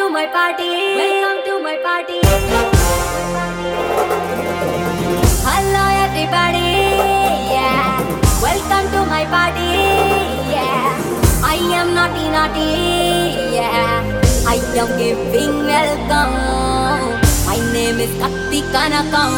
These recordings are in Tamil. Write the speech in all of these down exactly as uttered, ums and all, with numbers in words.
to my party. Welcome to my party. Hello everybody. Yeah. Welcome to my party. Yeah. I am naughty naughty. Yeah. I am giving welcome. My name is Katti Kanakam.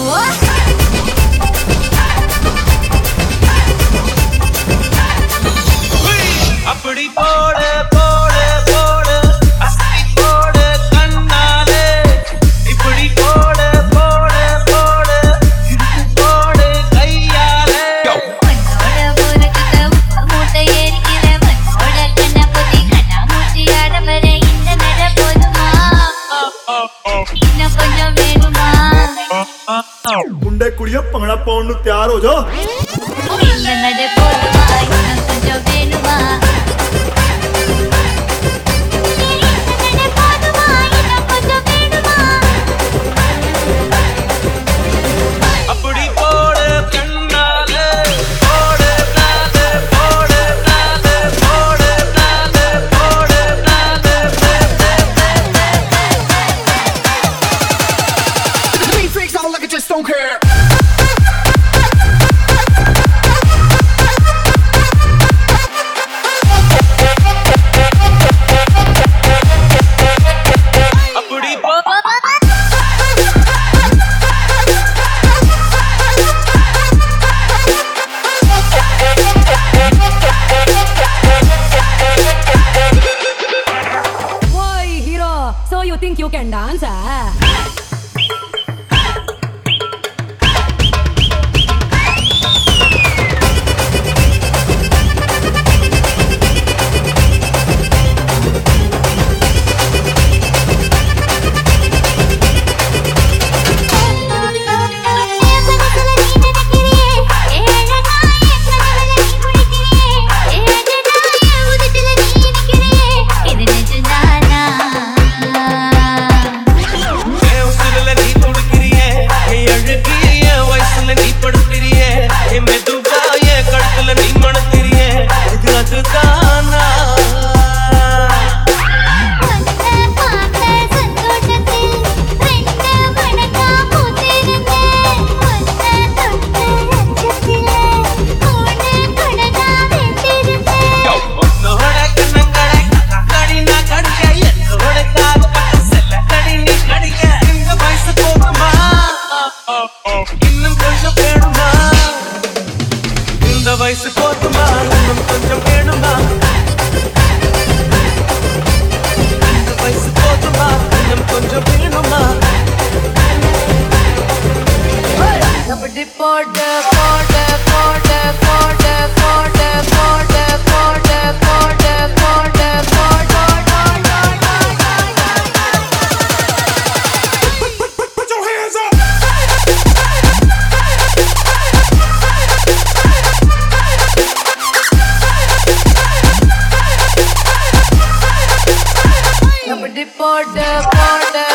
அப்படி போடு போடு போடு அஸ்தி போடு கண்ணாலே இப்படி போடு போடு போடு இடுப்பு போடு கையாலே மண்ணோட ஊருக்குள்ள உப்பு மூட்டை ஏறிக்கிற மண்ணோட கண்ண பொத்தி கண்ணா மூட்டி ஆட வர இந்த நட போதுமா இன்னும் கொஞ்சம் வேணுமா मुंडे कुड़िया पंगड़ा पाउंड तैयार हो जाओ இந்த நட போதுமா இன்னும் கொஞ்சம் வேணுமா அப்படி போடு கண்ணாலே போடு நாலே போடு நாலே போடு நாலே போடு நாலே Three freaks all like I just don't care. அப்படி போ Why, hero? So you think you can dance, ah? என் உசுருல நீ துடுக்கிறியே என் அழுகி என் வயசுல நீ படுக்கிறியே என் மெதுவா என் கழுத்துல நீ மணக்கிறியே இது அதுதானா உன்னோட கண்ணங்களை கடி நான் கடிக்க என்னோட காது பட்ட செல்ல கடி நீ கடிக்க இந்த வயசு போகுமா இன்னும் கொஞ்சம் வேணுமா இந்த வயசு போகுமா இன்னும் கொஞ்சம் வேணுமா இந்த வயசு போகுமா இன்னும் கொஞ்சம் வேணுமா அப்படி போடு போடு போடு போடு போடு போடு போடு போடு போடு போடு Put your hands up. அப்படி போடு போடு